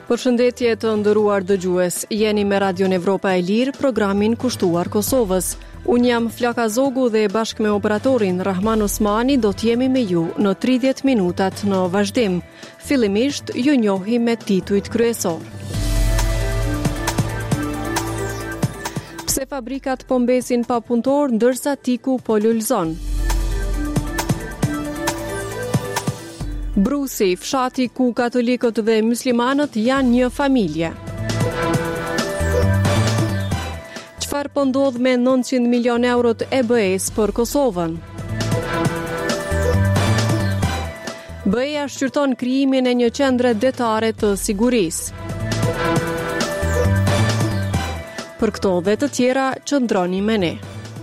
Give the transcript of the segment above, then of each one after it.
Përshëndetje të nderuar dëgjues, jeni me Radion Evropa e Lirë, programin kushtuar Kosovës. Unë jam Flaka Zogu dhe bashkë me operatorin Rahman Osmani do t'jemi me ju në 30 minutat në vazhdim. Fillimisht ju njohim me titujt kryesor. Pse fabrikat po mbesin pa punëtor ndërsa Tiku po lulëzon? Brusi, fshati ku katolikët dhe muslimanët janë një familje. Çfarë po ndodh me 900 milion eurot EBE-s për Kosovën? BE-ja shqyrton krijimin e një qendre detare të sigurisë. Për këto dhe të tjera, qëndroni me ne.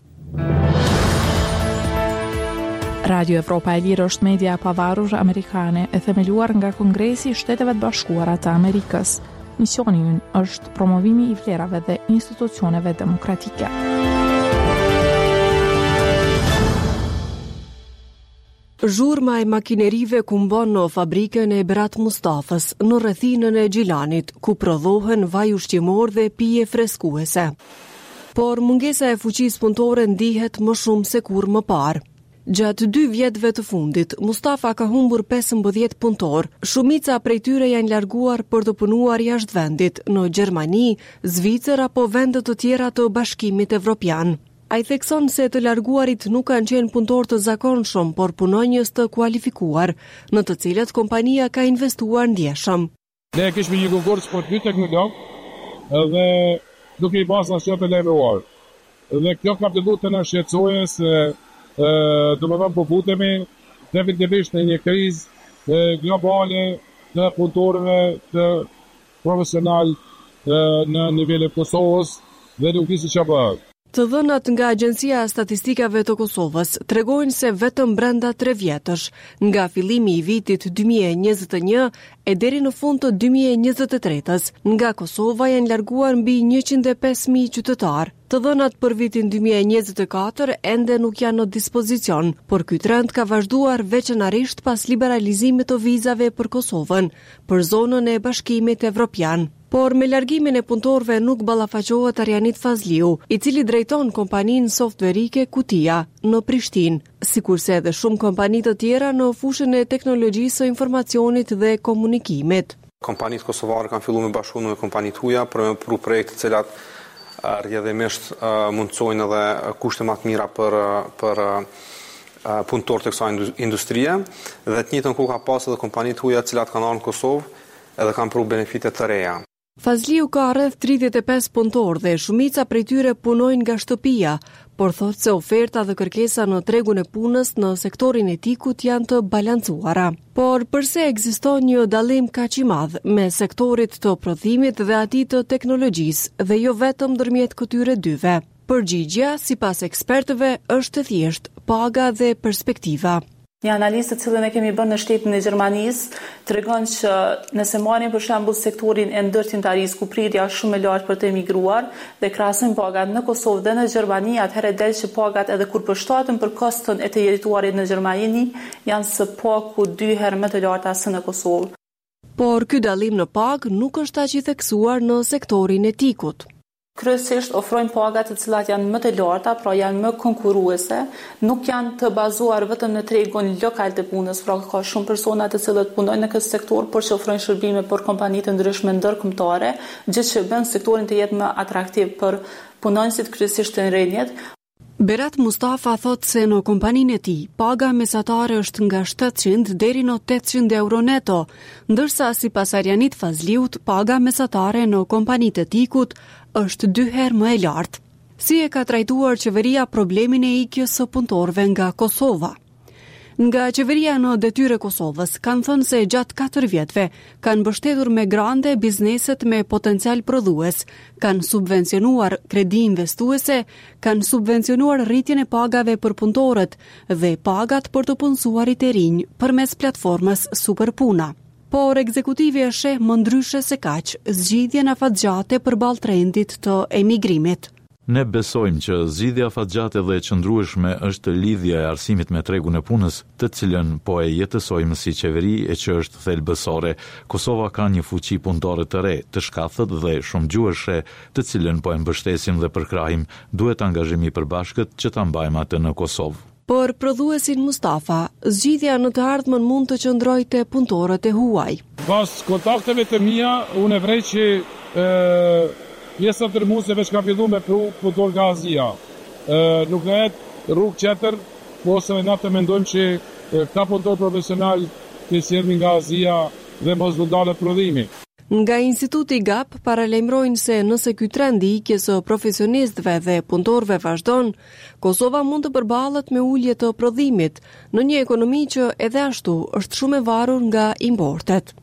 Radio Evropa e Lirë është media e pavarur amerikane e themeluar nga Kongresi i Shteteve të Bashkuara të Amerikës. Misioni i ynë është promovimi i vlerave dhe institucioneve demokratike. Zhurma e makinerive ku mbon në fabrikën e Berat Mustafës në rrethinën e Gjilanit, ku prodhohen vaj ushqimor dhe pije freskuese. Por mungesa e fuqisë punëtore ndihet më shumë se kur më parë. Gjatë 2 vjetëve të fundit, Mustafa ka humbur 15 punëtor. Shumica prej tyre janë larguar për të punuar jashtë vendit, në Gjermani, Zvicër apo vende të tjera të Bashkimit Evropian. Ai thekson se të larguarit nuk kanë qenë punëtor të zakonshëm, por punonjës të kualifikuar, në të cilët kompania ka investuar ndjeshëm. Ne kishme një konkurs për 2 teknolog, dhe duke i pasur asnjë të lejuar. Dhe kjo ka filluar të na shqetësojë se do më po futemi definitivisht në një krizë globale të punëtorëve të profesional në nivel e Kosovës dhe nuk di se çfarë bëhet. Të dhënat nga Agjencia e Statistikave të Kosovës tregojnë se vetëm brenda 3 vjetësh, nga fillimi i vitit 2021 e deri në fund të 2023-s, nga Kosova janë larguar mbi 105.000 qytetar. Të dhënat për vitin 2024 ende nuk janë në dispozicion, por ky trend ka vazhduar veçanërisht pas liberalizimit të vizave për Kosovën, për zonën e Bashkimit Evropian. Por me largimin e punëtorëve nuk ballafaqohet Arjanit Fazliu, i cili drejton kompaninë softverike Kutia në Prishtinë, sikurse edhe shumë kompani të tjera në fushën e teknologjisë së informacionit dhe komunikimit. Kompanitë kosovare kanë filluar me bashkëpunim me kompanitë huaja për me pru projekte të cilat rrjedhimisht mundsojnë edhe kushte më të mira për punëtorët e kësaj industrie, dhe të njëjtën kohë ka pasur edhe kompanitë huaja të cilat kanë ardhur në Kosovë edhe kanë pru benefite të reja. Fazliu ka rreth 35 punëtorë dhe shumica prej tyre punojnë nga shtëpia, por thotë se oferta dhe kërkesa në tregun e punës në sektorin e Tikut janë të balancuara. Por përse ekziston një dallim kaq i madh me sektorit të prodhimit dhe atij të teknologjisë dhe jo vetëm ndërmjet këtyre dyve? Përgjigjja, sipas ekspertëve, është thjesht paga dhe perspektiva. Një analizë të cilën e kemi bërë në shtetin e Gjermanisë tregon që nëse marrim për shembull sektorin e ndërtimtarisë ku pritja është shumë e lartë për të emigruar dhe krahasojmë pagat në Kosovë dhe në Gjermani, atëherë del që pagat edhe kur përshtaten për koston e të jetuarit në Gjermani janë së paku 2 herë më të larta se në Kosovë. Por ky dallim në pagë nuk është aq i theksuar në sektorin e Tikut. Kryesisht ofrojnë pagat të cilat janë më të larta, pra janë më konkurruese, nuk janë të bazuar vetëm në tregun lokal të punës, pra ka shumë persona të cilët punojnë në këtë sektor, por që ofrojnë shërbime për kompani të ndryshme ndërkombëtare, gjë që bën sektorin të jetë më atraktiv për punonjësit kryesisht të rinjt. Berat Mustafa thot se në kompaninë e tij, paga mesatare është nga 700 deri në 800 euro neto, ndërsa sipas Arjanit Fazliut, paga mesatare në kompanitë e Tikut është 2 herë më e lartë. Si e ka trajtuar qeveria problemin e ikjes së punëtorëve nga Kosova? Nga qeveria në detyre Kosovës kanë thënë se gjatë 4 vjetëve kanë mbështetur me grante bizneset me potencial prodhues, kanë subvencionuar kredi investuese, kanë subvencionuar rritjen e pagave për punëtorët dhe pagat për të punësuarit e rinj përmes platformës Superpuna. Por ekzekutivi e sheh më ndryshe se kaq, zgjidhjen afatgjate përballë trendit të emigrimit. Ne besojmë që zgjidhja fatgjatë dhe e qëndrueshme është lidhja e arsimit me tregun e punës, të cilën po e jetësojmë si qeveri e që është thelbësore. Kosova ka një fuqi punëtore të re, të shkathët dhe shumë gjuhëshe, të cilën po e mbështesim dhe përkrahim. Duhet angazhimi i përbashkët që ta mbajmë atë në Kosovë. Por prodhuesin Mustafa, zgjidhja në të ardhmen mund të qëndrojë te punëtorët e huaj. Pas kontakteve të mia, unë e vrej që pjesa tërmuesve që ka filluar me punëtor nga Azia. Nuk lehet rrugë tjetër, ose ne të mendojmë që këta punëtor profesional të sjellin nga Azia dhe mos do ndalet prodhimi. Nga Instituti GAP paralajmërojnë se nëse ky trend i ikjes së profesionistëve dhe punëtorëve vazhdon, Kosova mund të përballet me ulje të prodhimit në një ekonomi që edhe ashtu është shumë e varur nga importet.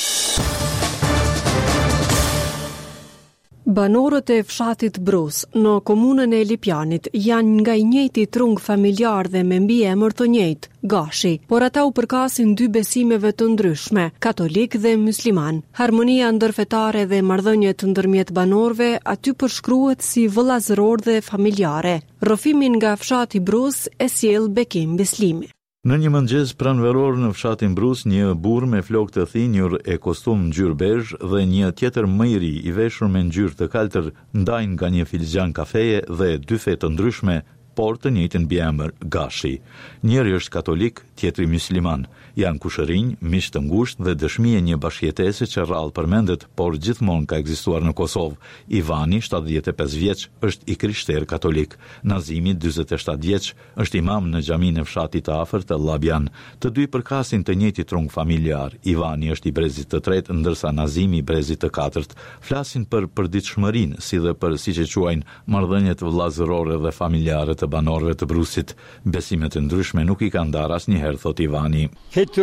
Banorët e fshatit Brus në komunën e Lipjanit janë nga i njëjti trung familjar dhe me mbiemër të njëjtë, Gashi, por ata u përkasin dy besimeve të ndryshme, katolik dhe musliman. Harmonia ndërfetare dhe marrëdhëniet ndërmjet banorëve aty përshkruhet si vëllazëror dhe familjare. Rrëfimin nga fshati Brus e sjell Bekim Beslimi. Në një mëngjes pranveror në fshatin Brus, një burr me flokë të thinjur e kostum ngjyrë bezh dhe një tjetër më i ri i veshur me ngjyrë të kaltër ndajnë nga një filxhan kafeje dhe dy fe të ndryshme, por të njëjtin mbiemër, Gashi. Njëri është katolik, tjetri musliman. Janë kushërinj, miq të ngushtë dhe dëshmi e një bashkëjetese që rrallë përmendet, por gjithmonë ka ekzistuar në Kosovë. Ivani, 75 vjeç, është i krishterë katolik. Nazimi, 47 vjeç, është imam në xhaminë e fshatit të afërt të Llabjan. Të dy përkasin të njëjtit trung familjar. Ivani është i brezit të tretë, ndërsa Nazimi i brezit të katërt. Flasin për përditshmërinë, si dhe për siç e quajnë marrëdhëniet vëllazërore dhe familjare të banorëve të Brusit. Besimet e ndryshme nuk i kanë ndarë asnjëherë, thot Ivani. Këtu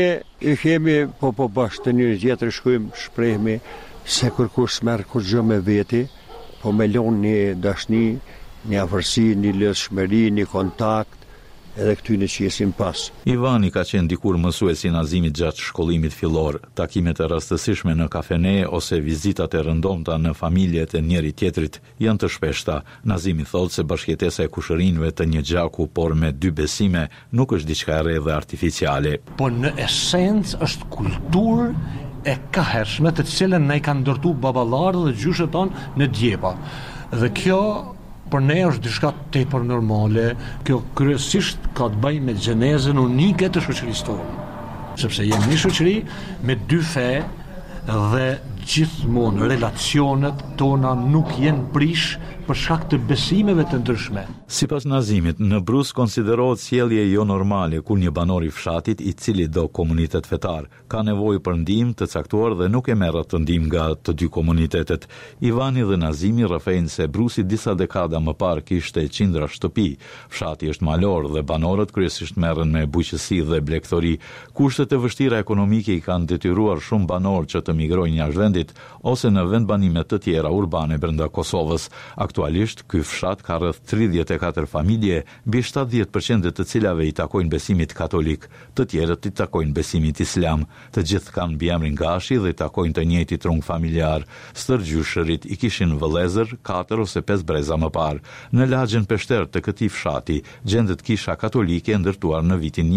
kemi po bashkë të njëri tjetër shkojmë, shprehemi se kërkush merr kur gjë me veti, po me lon një dashni, një afërsi, një lidhshmëri, një kontakt, edhe këtyne që jesim pas. Ivani ka qenë dikur mësuesi i Nazimit gjatë shkollimit fillor. Takimet e rastësishme në kafene ose vizitat e rëndomta në familjet e njëri tjetrit janë të shpeshta. Nazimi thotë se bashkëjetesa e kushërinjve të një gjaku, por me dy besime, nuk është diçka e re dhe artificiale. Po në esencë është kulturë e kahershme të cilën ne i kanë ndërtuar baballarët dhe gjyshët tonë në djepa. Dhe kjo për ne është diçka tepër normale, kjo kryesisht ka të bëjë me gjenezën unike të shoqërisë tonë. Sepse jemi një shoqëri me dy fe dhe gjithmonë relacionet tona nuk jenë prish për shkak të besimeve të ndryshme. Sipas Nazimit, në Brus konsiderohet sjellje jo normale kur një banor i fshatit i cili do komunitet fetar ka nevojë për ndihmë të caktuar dhe nuk e merr atë ndihmë nga të dy komunitetet. Ivani dhe Nazimi rrëfejnë se Brusi disa dekada më parë kishte qindra shtëpi. Fshati është malor dhe banorët kryesisht merren me bujqësi dhe blegthori. Kushtet e vështira ekonomike i kanë detyruar shumë banor që të migrojnë jashtë vendit ose në vendbanime të tjera urbane brenda Kosovës. Aktualisht, ky fshat ka rreth 34 familje, mbi 70% të cilave i takojnë besimit katolik, të tjerët i takojnë besimit islam. Të gjithë kanë mbiemrin Gashi dhe i takojnë të njëjtit trung familjar. Stërgjyshërit i kishin vëllezër 4 ose 5 breza më parë. Në lagjen peshter të këtij fshati gjendet kisha katolike e ndërtuar në vitin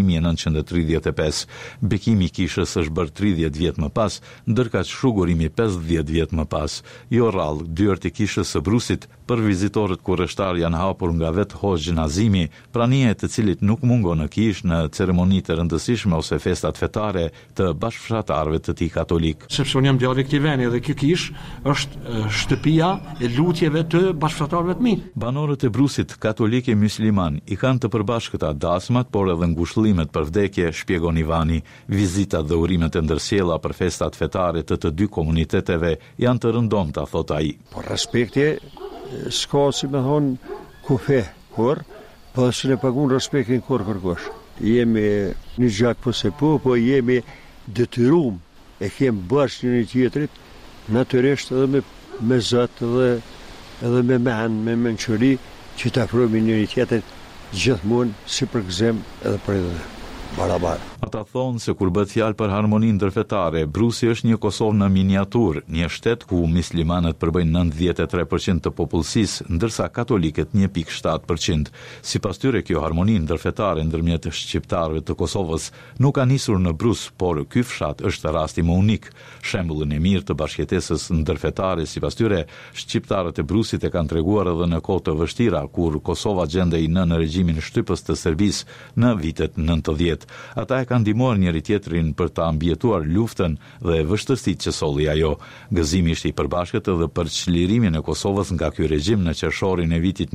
1935. Bekimi i kishës është bërë 30 vjet më pas, ndërkaq shugurimi 50 vjet më pas. Jo rrallë, dyert i kishës së Brusit për vizitorët kurreshtar janë hapur nga vetë Hoxh Nazimi, prania e të cilit nuk mungon në kishë në ceremonitë të rëndësishme ose festat fetare të bashkëfshatarëve të tij katolik. Sepse unë jam djalë i këtij vendi dhe kjo kishë është shtëpia e lutjeve të bashkëfshatarëve të mi. Banorët e Brusit katolik e musliman i kanë të përbashkëta dasmat, por edhe ngushëllimet për vdekje, shpjegon Ivani. Vizitat dhe urimet e ndërsjella për festat fetare të dy komuniteteve janë të rëndomta, thot ai. Por respekti s'ka si me thonë kufe, kur, po së ne pagun respektin kur kërkosh. Jemi një gjak po jemi detyrum, e kemë bashkë një tjetrit, natyrisht edhe me zot edhe me menqëri, që të afrohemi një tjetrit gjithmonë si për gëzim edhe për edhe barabar. Ata thonë se kur bëhet fjalë për harmoninë ndërfetare, Brusi është një Kosovë në miniaturë, një shtet ku muslimanët përbëjnë 93% të popullsisë, ndërsa katolikët 1.7%. Sipas tyre, kjo harmoni ndërfetare ndërmjet shqiptarëve të Kosovës nuk ka nisur në Brus, por ky fshat është rasti më unik. Shembullin e mirë të bashkëjetesës ndërfetare, sipas tyre, shqiptarët e Brusit e kanë treguar edhe në kohë të vështira, kur Kosova gjendej në regjimin shtypës të Serbisë në vitet 90. Ata e kanë ndihmuar njëri tjetrin për ta mbijetuar luftën dhe vështirësitë që solli ajo. Gëzimi ishte i përbashkët edhe për çlirimin e Kosovës nga ky regjim në qershorin e vitit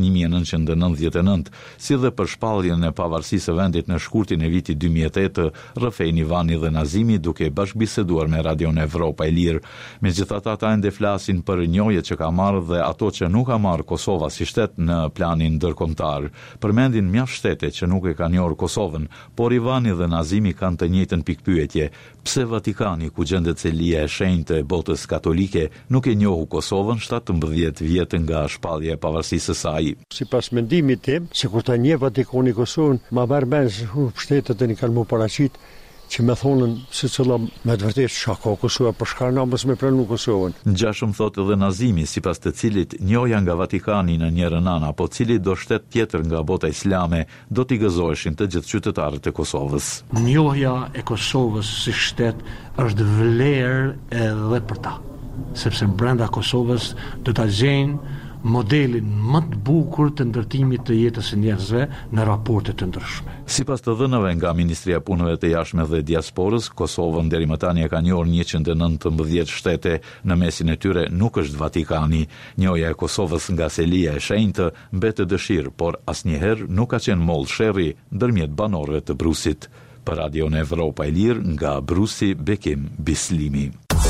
1999, si dhe për shpalljen e pavarësisë së vendit në shkurtin e vitit 2008, Rafeni Vani dhe Nazimi duke bashkëbiseduar me Radion Evropa e Lirë. Megjithatë, ata ende flasin për njohjet që ka marrë dhe ato që nuk ka marrë Kosova si shtet në planin ndërkombëtar. Përmendin mjaft shtete që nuk e kanë njohur Kosovën, por Ivani dhe Nazimi kanë të njëjtën pikpyetje. Pse Vatikani, ku gjendet Celia e shenjtë e botës katolike, nuk e njohu Kosovën 17 vjet nga shpallja e pavarësisë së saj? Sipas mendimit tim, se kur ta njeh Vatikani Kosovën, ma merr mend se shtetet e kanë më paraqit që me thonën se cëlla me të vërtet shaka Kosova për shka mos me pranu Kosovën. Ngjashëm thotë edhe Nazimi, sipas të cilit njohja nga Vatikani në njërën anë apo cili do shtet tjetër nga bota islame do t'i gëzoheshin të gjithë qytetarët e Kosovës. Njohja e Kosovës si shtet është vlerë edhe për ta, sepse brenda Kosovës do ta gjejnë modelin më të bukur të ndërtimit të jetës së njerëzve në raporte të ndryshme. Sipas të dhënave nga Ministria e Punëve të Jashtme dhe Diasporës, Kosovën deri më tani e ka njohur 119 shtete, në mesin e tyre nuk është Vatikani. Njohja e Kosovës nga Celia e shenjtë mbetet dëshirë, por asnjëherë nuk ka qenë mollë sherrri ndërmjet banorëve të Brusit. Për Radion Evropa e Lirë, nga Brusi, Bekim Bislimi.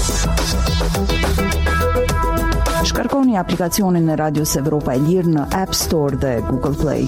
Shkarkoni aplikacionin e Radios Evropa e Lirë në App Store dhe Google Play.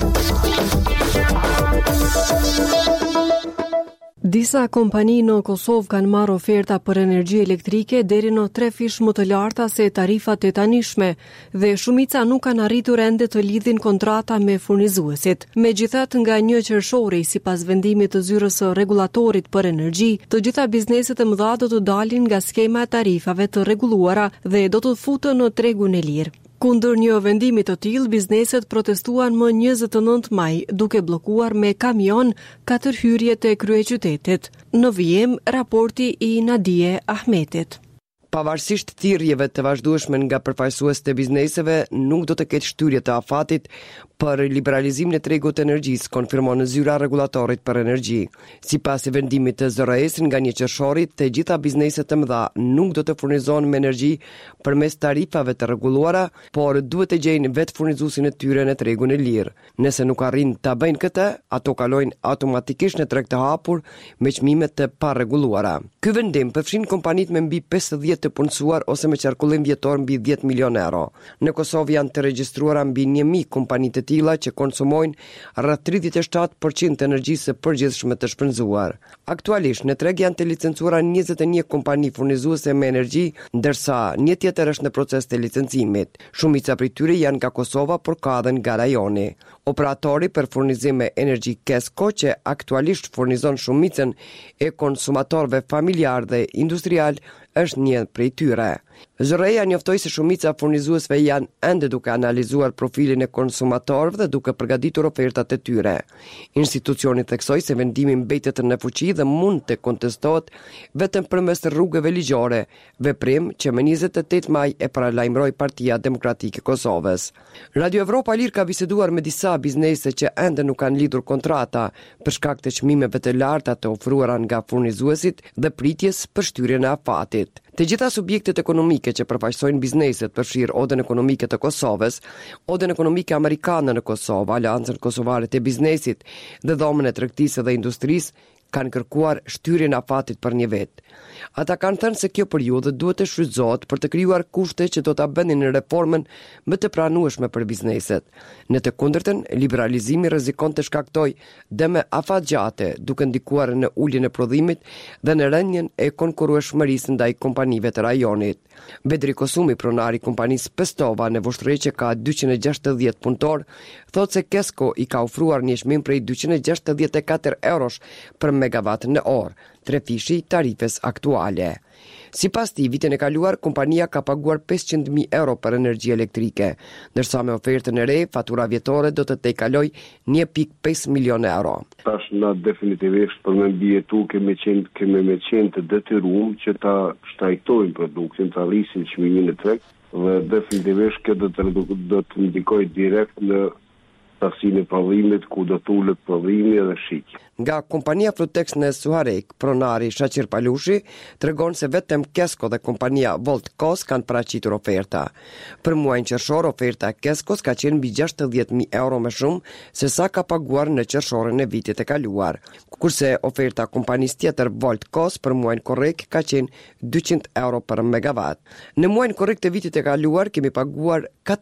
Disa kompani në Kosovë kanë marrë oferta për energji elektrike deri në 3 fish më të larta se tarifat e tanishme dhe shumica nuk kanë arritur ende të lidhin kontrata me furnizuesit. Megjithatë, nga 1 qershori, sipas vendimit të zyrës së rregullatorit për energji, të gjitha bizneset e mëdha do të dalin nga skema e tarifave të rregulluara dhe do të futen në tregun e lirë. Kundër një vendimi të tillë, bizneset protestuan më 29 maj, duke bllokuar me kamion 4 hyrjet e kryeqytetit. Në vijim, raporti i Nadije Ahmetit. Pavarësisht thirrjeve të vazhdueshme nga përfaqësuesit e bizneseve, nuk do të ketë shtyrje të afatit për liberalizimin e tregut të energjisë, konfirmon zyra rregullatorit për energji. Sipas vendimit të ZRS nga 1 qershori, të gjitha bizneset të mëdha nuk do të furnizohen me energji përmes tarifave të rregulluara, por duhet të gjejnë vetë furnizuesin e tyre në tregun e lirë. Nëse nuk arrin ta bëjnë këtë, ato kalojnë automatikisht në treg të hapur me çmime të parregulluara. Ky vendim përfshin kompanitë me mbi 50 të punësuar ose me qarkullim vjetor mbi 10 milion euro. Në Kosovë janë të regjistruara mbi 1000 kompani të tilla që konsumojnë rreth 37% të energjisë së përgjithshme të shpenzuar. Aktualisht në treg janë të licencuara 21 kompani furnizuese me energji, ndërsa një tjetër është në proces të licencimit. Shumica prej tyre janë nga Kosova, por ka edhe nga rajoni. Operatori për furnizim me energji Kesko, që aktualisht furnizon shumicën e konsumatorëve familjar dhe industrial, është një prej tyre. ZRE-ja njoftoi se shumica furnizuesve janë ende duke analizuar profilin e konsumatorëve dhe duke përgatitur ofertat e tyre. Institucioni theksoi se vendimi mbetet në fuqi dhe mund të kontestohet vetëm përmes rrugëve ligjore, veprim që më 28 maj e paralajmëroi Partia Demokratike e Kosovës. Radio Evropa e Lirë ka biseduar me disa biznese që ende nuk kanë lidhur kontrata për shkak të çmimeve të larta të ofruara nga furnizuesit dhe pritjes për shtyrjen e afatit. Të gjitha subjektet ekonomike që përfaqësojnë bizneset, përfshirë Odën Ekonomike të Kosovës, Odën Ekonomike Amerikane në Kosovë, Aleancën Kosovare të Biznesit dhe Dhomën e Tregtisë dhe Industrisë, kanë kërkuar shtyrjen e afatit për një vit. Ata kanë thënë se kjo periudhë duhet të shfrytëzohet për të krijuar kushte që do ta bënin reformën më të pranueshme për bizneset. Në të kundërtën, liberalizimi rrezikon të shkaktojë dëme afatgjate, duke ndikuar në uljen e prodhimit dhe në rënien e konkurrueshmërisë ndaj kompanive të rajonit. Bedri Kosumi, pronari i kompanisë Pestova në Voshtrë që ka 260 punëtor, thotë se Kesko i ka ofruar një çmim prej 264 eurosh për megawatt në orë, 3 fishi tarifes aktuale. Sipas tij, vitin e kaluar, kompania ka paguar 500.000 euro për energji elektrike, ndërsa me ofertën e re, fatura vjetore do të tejkaloj 1.5 milion euro. Tash na definitivisht për me mbjetu kemi qenë të detyruar që ta shtrajtojmë produktin, ta rrisim çmimin e treg dhe definitivist kjo do të ndikoj direkt në taksinë e prodhimit, ku do të ulet prodhimi dhe shitja. Nga kompania Flutex në Suharek, pronari Shaqir Palushi tregon se vetëm Kesko dhe kompania Volt Kos kanë paraqitur oferta. Për muajin qershor, oferta e Keskos ka qenë mbi 60.000 euro më shumë se sa ka paguar në qershorin e vitit e kaluar, kurse oferta kompanisë tjetër Volt Kos për muajin korrekt ka qenë 200 euro për megawatt. Në muajin korrekt të vitit e kaluar kemi paguar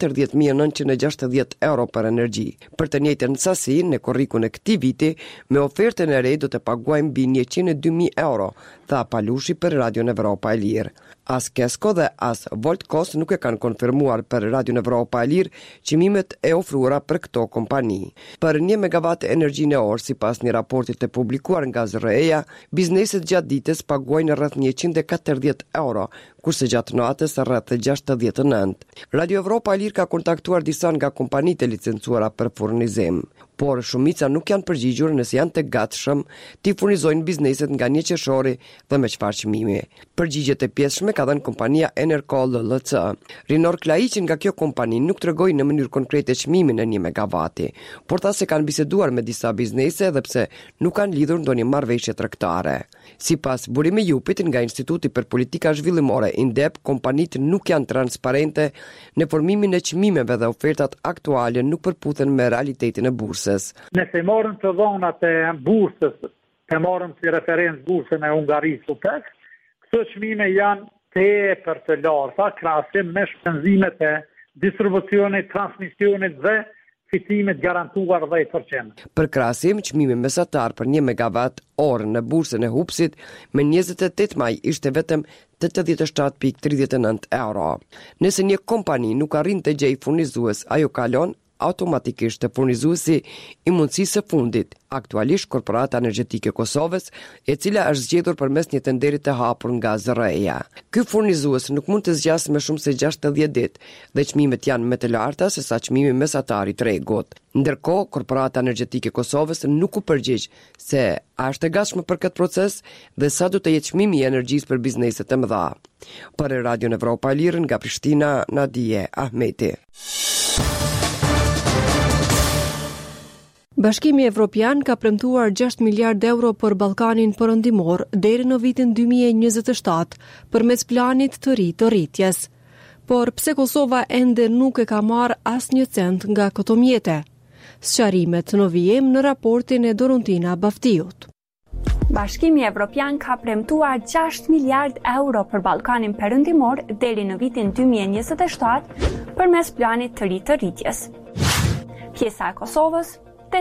40.960 euro për energji. Për të njëjtën sasi në korrikun e këtij viti, me ofertën e re do të paguajmë mbi 102.000 euro, tha Palushi për Radion Evropa e Lirë. As Kesko dhe as Volt Kos nuk e kanë konfirmuar për Radion Evropa e Lirë çmimet e ofruara për këto kompani. Për 1 megawatt energji në orë, sipas një raporti të publikuar nga ZRE-ja, bizneset gjatë ditës paguajnë rreth 140 euro, kurse gjatë natës rreth 69. Radio Evropa e Lirë ka kontaktuar disa nga kompanitë e licencuara për furnizim, por shumica nuk janë përgjigjur nëse janë të gatshëm të furnizojnë bizneset nga 1 qershori dhe me çfarë çmimi. Përgjigjet e pjesshme ka dhënë kompania Enercol LC. Rinor Klaiqi nga kjo kompani nuk tregoi në mënyrë konkrete çmimin e 1 megavati, por tha se kanë biseduar me disa biznese edhe pse nuk kanë lidhur ndonjë marrëveshje tregtare. Sipas burimi Jupit nga Instituti për Politika Zhvillimore INDEP, kompanitë nuk janë transparente në formimin e çmimeve dhe ofertat aktuale nuk përputhen me realitetin e bursës. Nëse marrën të dhënat e bursës, të marrëm si referencë bursën e Hungarisë Flutex, këto çmime janë tepër të larta krahasim me shpenzimet e distribucionit, transmisionit dhe fitimet garantuar 10%. Për krahasim, çmimi mesatar për 1 megawatt orë në bursën e Hupsit me 28 maj ishte vetëm 87.39 euro. Nëse një kompani nuk arrin të gjejë furnizues, ajo kalon automatikisht të furnizuesi i mundësisë së fundit, aktualisht Korporata Energjetike e Kosovës, e cila është zgjedhur përmes një tenderi të hapur nga ZRE-ja. Ky furnizues nuk mund të zgjasë më shumë se 60 ditë dhe çmimet janë më të larta se sa çmimi mesatar i tregut. Ndërkohë, Korporata Energjetike e Kosovës nuk u përgjigj se a është e gatshme për këtë proces dhe sa do të jetë çmimi i energjisë për bizneset e mëdha. Për Radion Evropa e Lirë nga Prishtina, Nadije Ahmeti. Bashkimi Evropian ka premtuar 6 miliard euro për Ballkanin Perëndimor deri në vitin 2027 përmes planit të ri të rritjes. Por pse Kosova ende nuk e ka marrë asnjë cent nga këto mjete? Sqarimet në vijim në raportin e Dorontina Baftiut. Bashkimi Evropian ka premtuar 6 miliard euro për Ballkanin Perëndimor deri në vitin 2027 përmes planit të ri të rritjes. Pjesa e Kosovës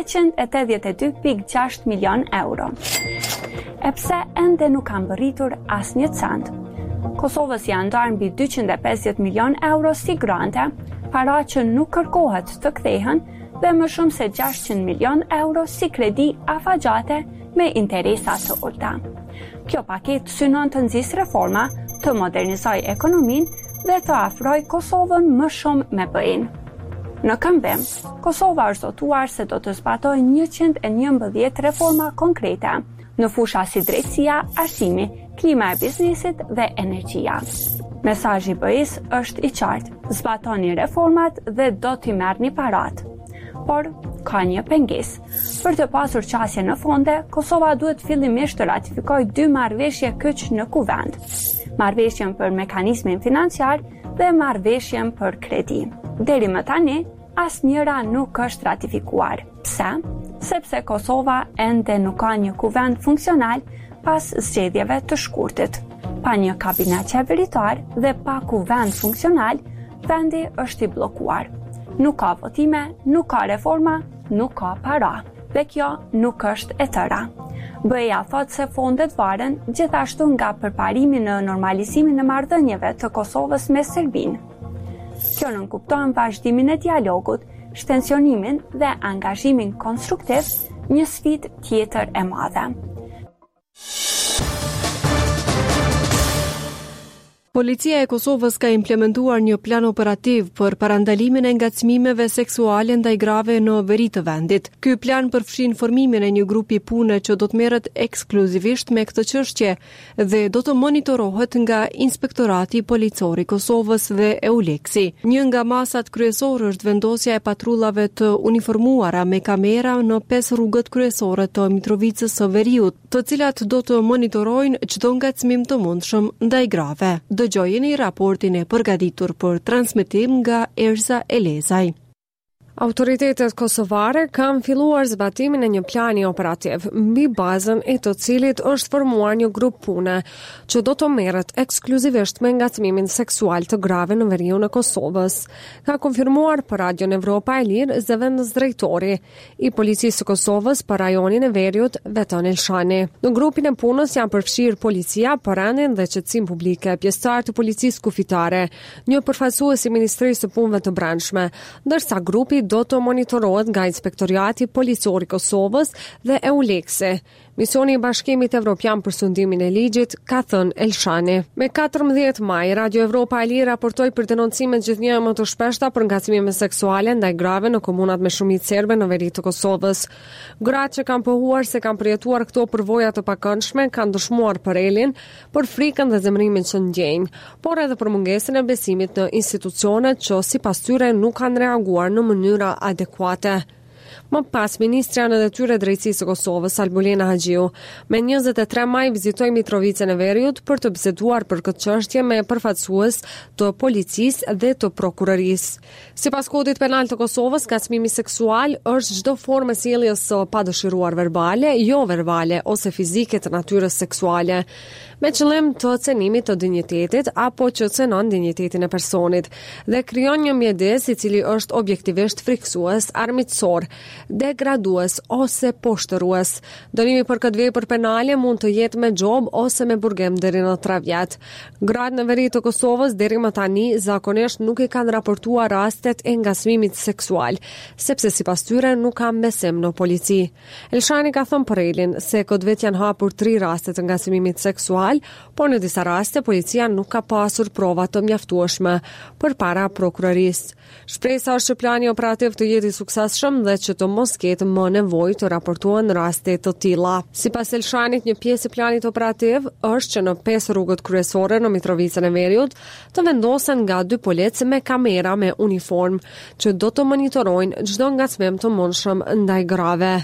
882.6 milion euro. E pse ende nuk kanë bërritur asnjë cent? Kosovës janë ndarë mbi 250 milion euro si grante, para që nuk kërkohet të kthehen, dhe më shumë se 600 milion euro si kredi afagjate me interesa të ulta. Kjo paket synon të nxjisë reforma, të modernizoj ekonominë dhe të afroj Kosovën më shumë me BE-n. Në këmbim, Kosova është zotuar se do të zbatoj 111 reforma konkrete në fusha si drejtësia, arsimi, klima e biznesit dhe energjia. Mesazhi i BE-s është i qartë: zbatoni reformat dhe do t'i merrni parat. Por ka një pengesë. Për të pasur qasje në fonde, Kosova duhet fillimisht të ratifikojë 2 marrëveshje kyç në kuvend: marrëveshjen për mekanizmin financiar dhe marrëveshjen për kredi. Deri më tani, asnjëra nuk është ratifikuar. Pse? Sepse Kosova ende nuk ka një kuvend funksional pas zgjedhjeve të shkurtit. Pa një kabinet qeveritar dhe pa kuvend funksional, vendi është i bllokuar. Nuk ka votime, nuk ka reforma, nuk ka para. Dhe kjo nuk është e tëra. BE-ja thot se fondet varen gjithashtu nga përparimi në normalizimin e marrëdhënieve të Kosovës me Serbinë. Kjo nënkupton vazhdimin e dialogut, shtensionimin dhe angazhimin konstruktiv, një sfidë tjetër e madhe. Policia e Kosovës ka implementuar një plan operativ për parandalimin e ngacmimeve seksuale ndaj grave në veri të vendit. Ky plan përfshin formimin e një grupi pune që do të merret ekskluzivisht me këtë çështje dhe do të monitorohet nga Inspektorati Policor i Kosovës dhe EULEX-i. Një nga masat kryesore është vendosja e patrullave të uniformuara me kamera në 5 rrugët kryesore të Mitrovicës së Veriut, të cilat do të monitorojnë çdo ngacmim të mundshëm ndaj grave. Dëgjojeni raportin e përgatitur për transmetim nga Erza Elezaj. Autoritetet kosovare kanë filluar zbatimin e një plani operativ, mbi bazën e të cilit është formuar një grup pune që do të merret ekskluzivisht me ngacmimin seksual të grave në veriun e Kosovës. Ka konfirmuar për Radion Evropa e Lirë zëvendës drejtori i Policisë së Kosovës për rajonin e Veriut, Veton Elshani. Në grupin e punës janë përfshirë policia, parandin dhe qetësim publike, pjesëtar të policisë kufitare, një përfaqësues i Ministrisë së Punëve të Brendshme, ndërsa grupi do të monitorohet nga Inspektoriati Policor i Kosovës dhe EULEX-i. Misioni i Bashkimit Evropian për sundimin e ligjit, ka thënë Elshani. Me 14 maj, Radio Evropa e Lirë raportoi për denoncimet gjithnjë më të shpeshta për ngacmime seksuale ndaj grave në komunat me shumicë serbe në veri të Kosovës. Gratë që kanë pohuar se kanë përjetuar këto përvoja të pakëndshme kanë dëshmuar përelin për frikën dhe zemrimin që ndjejnë, por edhe për mungesën e besimit në institucionet që sipas tyre nuk kanë reaguar në mënyra adekuate. Më pas, Ministrja në Detyrë e Drejtësisë së Kosovës, Albulina Haxhiu, me 23 maj vizitoi Mitrovicën e Veriut për të biseduar për këtë çështje me përfaqësues të policisë dhe të prokurorisë. Sipas kodit penal të Kosovës, ngacmimi seksual është çdo formë sjelljes së padëshiruar verbale, jo verbale ose fizike të natyrës seksuale, me qëllim të cenimit të dinjitetit apo që cenon dinjitetin e personit dhe krijon një mjedes i cili është objektivisht friksues, armiqësor, degradues ose poshtërues. Dënimi për këtë vepër penale mund të jetë me gjob ose me burgim deri në 3 vjet. Gratë në veri të Kosovës deri më tani zakonisht nuk i kanë raportuar rastet e ngacmimit seksual, sepse sipas tyre nuk kanë besim në polici. Elshani ka thënë për Elin se këtë vit janë hapur 3 raste të ngacmimit seksual, por në disa raste policia nuk ka pasur prova të mjaftueshme përpara prokurorisë. Shpresa është që plani operativ të jetë i suksesshëm dhe që të mos ketë më nevojë të raportohen raste të tilla. Sipas Elshanit, një pjesë e planit operativ është që në 5 rrugët kryesore në Mitrovicën e Veriut të vendosen nga 2 policë me kamera me uniform që do të monitorojnë çdo ngacmim të mundshëm ndaj grave.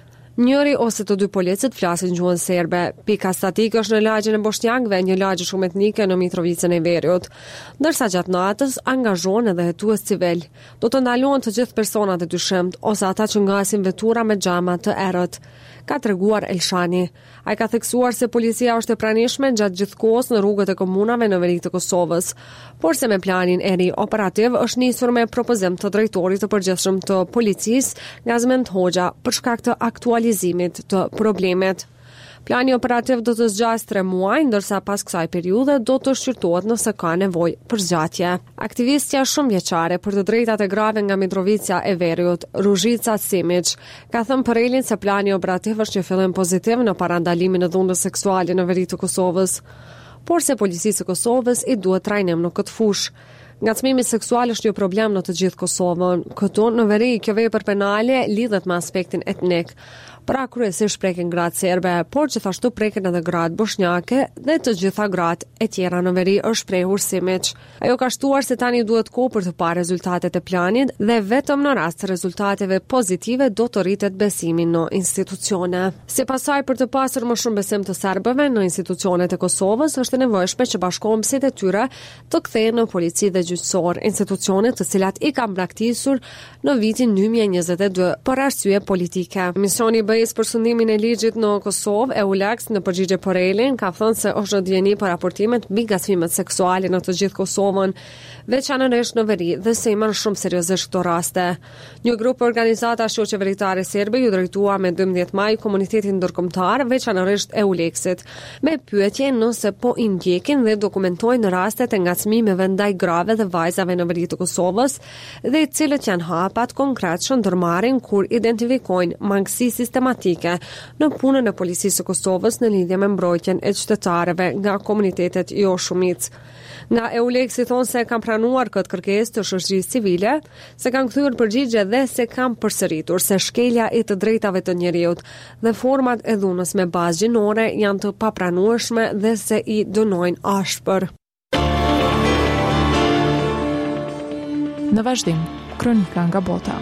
Njëri ose të 2 policët flasin gjuhën serbe. Pika statike është në lagjen e Bosnjakëve, një lagje shumë etnike në Mitrovicën e Veriut. Ndërsa gjatë natës angazhohen edhe hetues civil. Do të ndalohen të gjithë personat e dyshimt ose ata që ngasin vetura me xhama të errët, ka treguar Elshani. Ai ka theksuar se policia është e pranishme gjatë gjithë kohës në rrugët e komunave në veri të Kosovës, por se me planin e ri operativ është nisur me propozim të drejtorit të përgjithshëm të policisë, Gazmend Hoxha, për shkak të aktualizimit të problemit. Plani operativ do të zgjasë 3 muaj, ndërsa pas kësaj periudhe do të shqyrtohet nëse ka nevojë për zgjatje. Aktivistja shumë vjeçare për të drejtat e grave nga Mitrovica e Veriut, Ruzhica Simić, ka thënë për Elin se plani operativ është një fillim pozitiv në parandalimin e dhunës seksuale në veri të Kosovës, por se policisë së Kosovës i duhet trajnim në këtë fushë. Ngacmimi seksual është një problem në të gjithë Kosovën. Këtu në veri kjo vepër penale lidhet me aspektin etnik. Pra kryesisht preken gratë serbe, por gjithashtu preken edhe gratë bosnjake dhe të gjitha gratë e tjera në veri është prehur Simić. Ajo ka shtuar se tani duhet kohë për të parë rezultatet e planit dhe vetëm në rast të rezultateve pozitive do të rritet besimi në institucione. Sipas saj, për të pasur më shumë besim të serbëve në institucionet e Kosovës, është e nevojshme që bashkohësit e tyre të kthehen në polici dhe gjyqësor, institucionet të cilat i kanë braktisur në vitin 2022 për arsye politike. Misioni për sundimin e ligjit në Kosovë, EULEX në përgjigje për Elin ka thënë se është në dieni për raportimet mbi ngacmimet seksuale në të gjithë Kosovën, veçanërisht në veri dhe se i marrë shumë seriozisht këto raste. Një grup organizata shoqëveritare serbe ju drejtua me 12 maj komunitetin ndërkombëtar, veçanërisht EULEX-it, me pyetje nëse po i ndjekin dhe dokumentojnë rastet e ngacmimeve ndaj grave dhe vajzave në veri të Kosovës dhe i cilët janë hapat konkret që ndërmarrin kur identifikojnë mangësi sistematike në punën e policisë së Kosovës në lidhje me mbrojtjen e qytetarëve nga komunitetet jo shumicë. Nga EULEX thonë se kanë pranuar këtë kërkesë të shoqërisë civile, se kanë kthyer përgjigje dhe se kanë përsëritur se shkelja e të drejtave të njeriut dhe format e dhunës me bazë gjinore janë të papranueshme dhe se i dënojnë ashpër. Në vazhdim, kronika nga bota.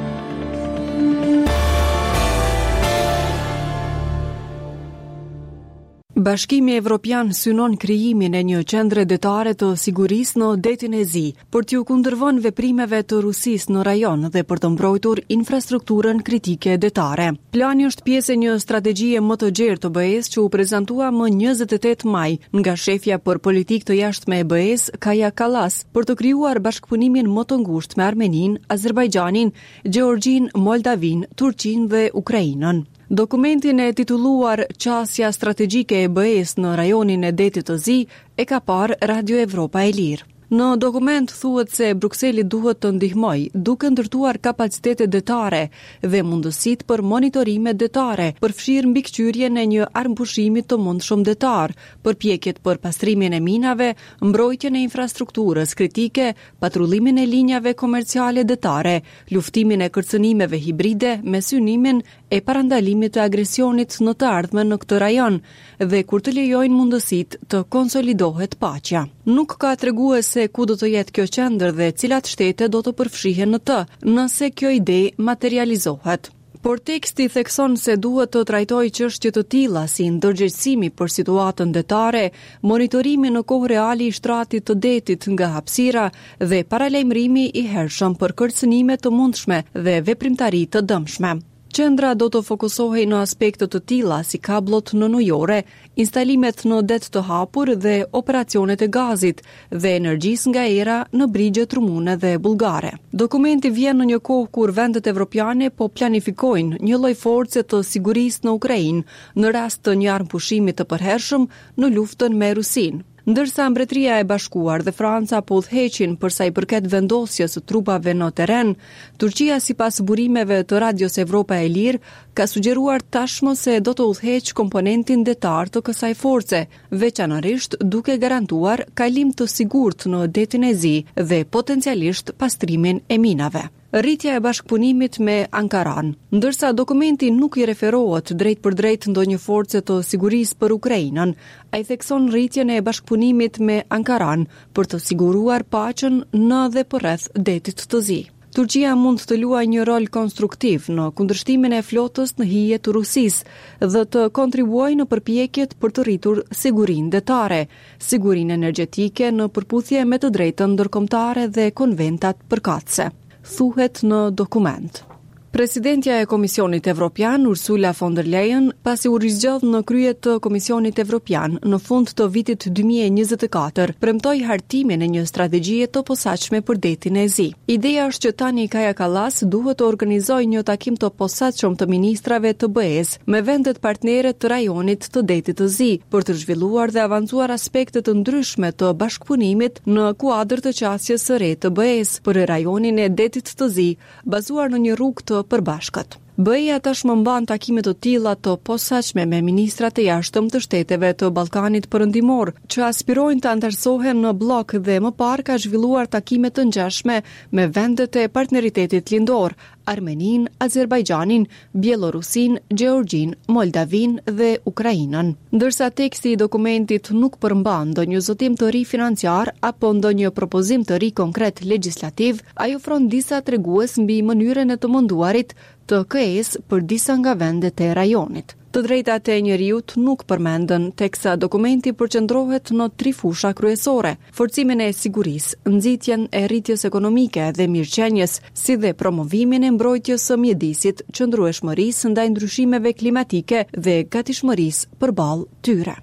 Bashkimi Evropian synon krijimin e një qendre detare të sigurisë në detin e Zi, për t'ju kundërvënë veprimeve të Rusisë në rajon dhe për të mbrojtur infrastrukturën kritike detare. Plani është pjesë e një strategjie më të gjerë të BE-s që u prezantua më 28 maj nga shefja për politikë të jashtme e BE-s, Kaja Kallas, për të krijuar bashkëpunimin më të ngushtë me Armeninë, Azerbajxhanin, Gjeorgjinë, Moldavinë, Turqinë dhe Ukrainën. Dokumentin e titulluar Qasja strategjike e BE-s në rajonin e detit të Zi e ka parë Radio Evropa e Lirë. Në dokument thuhet se Brukseli duhet të ndihmojë duke ndërtuar kapacitete detare dhe mundësitë për monitorime detare, përfshirë mbikëqyrjen e një armëpushimi të mundshëm detar, përpjekjet për pastrimin e minave, mbrojtjen e infrastrukturës kritike, patrullimin e linjave komerciale detare, luftimin e kërcënimeve hibride me synimin e parandalimit të agresionit në të ardhmen në këtë rajon dhe kur të lejojnë mundësitë të konsolidohet paqja. Nuk ka treguar se ku do të jetë kjo qendër dhe cilat shtete do të përfshihen në të, nëse kjo ide materializohet. Por teksti thekson se duhet të trajtojë çështje të tilla si ndërgjegjësimi për situatën detare, monitorimi në kohë reale i shtratit të detit nga hapësira dhe paralajmërimi i hershëm për kërcënime të mundshme dhe veprimtari të dëmshme. Qendra do të fokusohej në aspekte të tilla si kablot në ujore, instalimet në det të hapur dhe operacionet e gazit dhe energjisë nga era në brigjet rumune dhe bullgare. Dokumenti vjen në një kohë kur vendet evropiane po planifikojnë një lloj force të sigurisë në Ukrainë në rast të një armëpushimi të përhershëm në luftën me Rusinë. Ndërsa Mbretëria e Bashkuar dhe Franca po udhëheqin për sa i përket vendosjes së trupave në terren, Turqia sipas burimeve të Radios Evropa e Lirë ka sugjeruar tashmë se do të udhëheqë komponentin detar të kësaj force, veçanërisht duke garantuar kalim të sigurt në detin e Zi dhe potencialisht pastrimin e minave. Rritja e bashkëpunimit me Ankaran. Ndërsa dokumenti nuk i referohet drejt për drejt ndonjë force të sigurisë për Ukrainën, ai thekson rritjen e bashkëpunimit me Ankaran për të siguruar paqen në dhe përreth detit të Zi. Turqia mund të luajë një rol konstruktiv në kundërshtimin e flotës në hije të Rusisë dhe të kontribuojë në përpjekjet për të rritur sigurinë detare, sigurinë energjetike në përputhje me të drejtën ndërkombëtare dhe konventat përkatëse, thuhet në dokument. Presidentja e Komisionit Evropian, Ursula von der Leyen, pasi u rizgjodh në krye të Komisionit Evropian në fund të vitit 2024, premtoi hartimin e një strategjie të posaçme për detin e Zi. Ideja është që tani Kaja Kallas duhet të organizojë një takim të posaçëm të ministrave të BE-s me vendet partnere të rajonit të detit të Zi për të zhvilluar dhe avancuar aspekte të ndryshme të bashkëpunimit në kuadër të qasjes së re të BE-s për rajonin e detit të Zi, bazuar në një rrugë të përbashkët. BE-ja tashmë mban takime të tilla të posaçme me ministrat të jashtëm të shteteve të Ballkanit Perëndimor, që aspirojnë të antarësohen në blok dhe më parë ka zhvilluar takime të ngjashme me vendet e partneritetit lindor, Armeninë, Azerbajxhanin, Bielorusin, Gjeorgjin, Moldavin dhe Ukrainën. Ndërsa teksti i dokumentit nuk përmban ndonjë zotim të ri financiar apo ndonjë propozim të ri konkret legjislativ, ai ofron disa tregues mbi mënyrën e të munduarit të KE-s për disa nga vendet e rajonit. Të drejtat e njeriut nuk përmendën, teksa dokumenti përqendrohet në 3 fusha kryesore: forcimin e sigurisë, nxitjen e rritjes ekonomike dhe mirëqenies, si dhe promovimin e mbrojtjes së mjedisit, qëndrueshmërisë ndaj ndryshimeve klimatike dhe gatishmërisë përballë tyre.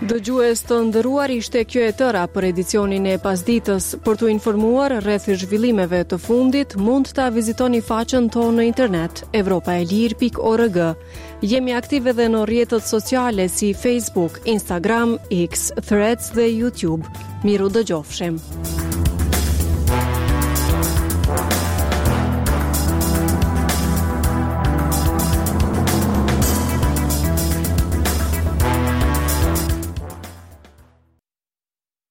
Dëgjues të nderuar, ishte kjo e tëra për edicionin e pasditës. Për t'u informuar rreth zhvillimeve të fundit, mund ta vizitoni faqen tonë në internet evropaelir.org. Jemi aktive edhe në rrjetet sociale si Facebook, Instagram, X, Threads dhe YouTube. Miru dëgjofshim.